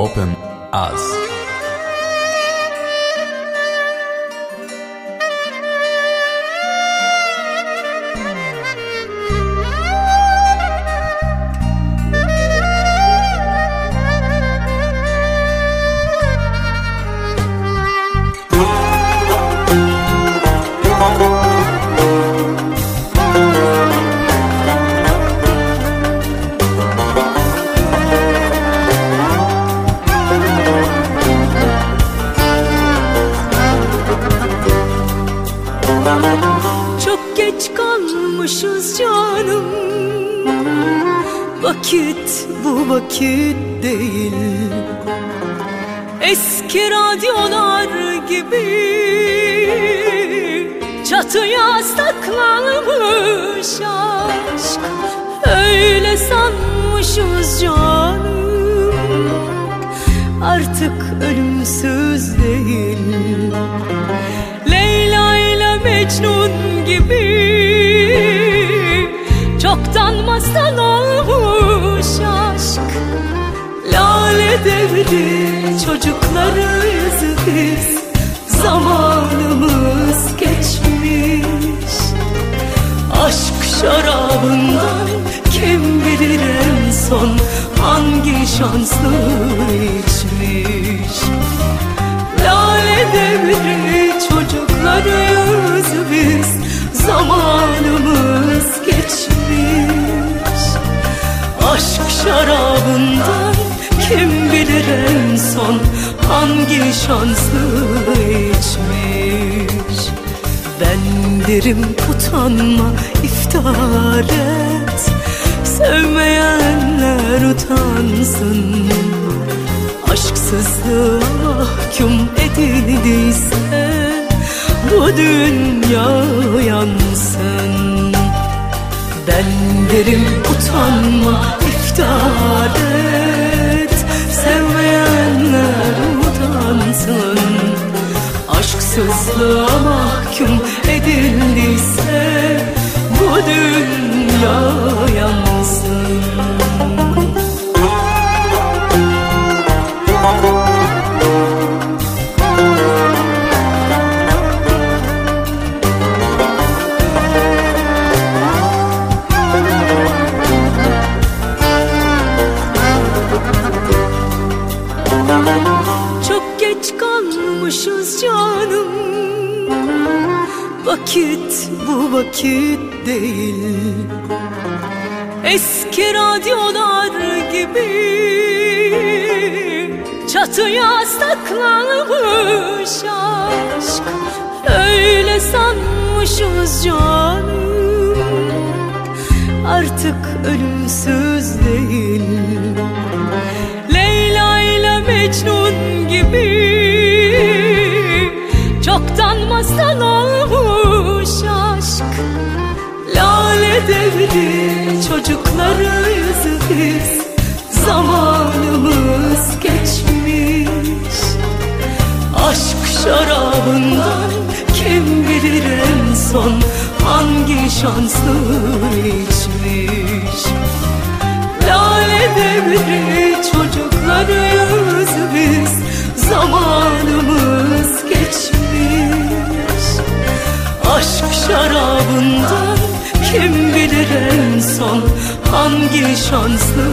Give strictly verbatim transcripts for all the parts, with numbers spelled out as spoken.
Open Us. Çok geç kalmışız canım, vakit bu vakit değil. Eski radyolar gibi çatıya saklanmış aşk. Öyle sanmışız canım, artık ölümsüz değil. Leyla ile Mecnun gibi çoktan masal olmuş aşk. Lale devri çocuklarıyız biz, zamanımız geçmiş. Aşk şarabından kim bilir en son hangi şanslı içmiş. Lale devri çocuklarıyız biz, zamanımız geçmiş. Aşk şarabından kim bilir en son hangi şanslı içmiş. Ben derim utanma, iftihar et, sevmeyenler utansın. Aşksızlığa mahkum edildiyse bu dünya yansın. Ben derim utanma, iftihar et, sevmeyenler utansın. Aşksızlığa mahkum edildiyse bu dünya yansın. Çok geç kalmışız canım, vakit bu vakit değil. Eski radyolar gibi çatıya saklanmış aşk. Öyle sanmışız canım, artık ölümsüz değil. Leyla ile Mecnun gibi çoktan masal olmuş aşk. Lale devri çocuklarıyız biz, zamanımız geçmiş. Aşk şarabından kim bilir en son hangi şanslı içmiş. Lale devri çocuklarıyız biz, zamanımız geçmiş. Aşk şarabından kim bilir en son hangi şanslı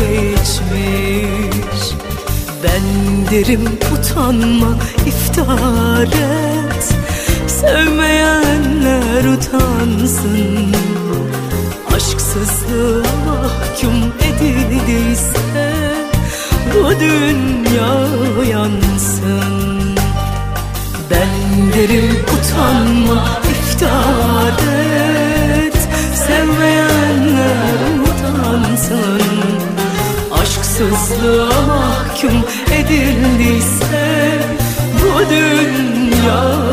içmiş. Ben derim utanma, iftihar et, sevmeyenler utansın. Aşksızlığa mahkum edildiyse bu dünya yansın. Ben derim utanma, iftihar et, sevmeyenler utansın. Aşksızlığa mahkum edildiyse bu dünya